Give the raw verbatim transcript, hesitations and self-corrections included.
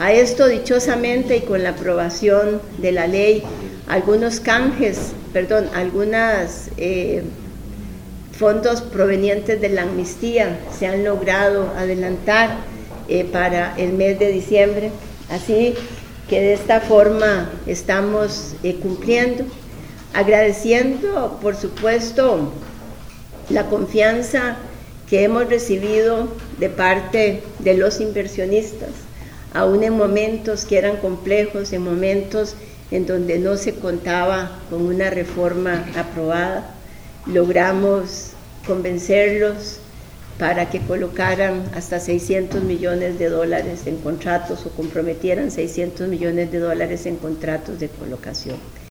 A esto, dichosamente, y con la aprobación de la ley, algunos canjes, perdón, algunos eh, fondos provenientes de la amnistía se han logrado adelantar eh, para el mes de diciembre, así que de esta forma estamos eh, cumpliendo, agradeciendo, por supuesto, la confianza que hemos recibido de parte de los inversionistas, aún en momentos que eran complejos, en momentos en donde no se contaba con una reforma aprobada. Logramos convencerlos para que colocaran hasta seiscientos millones de dólares en contratos o comprometieran seiscientos millones de dólares en contratos de colocación.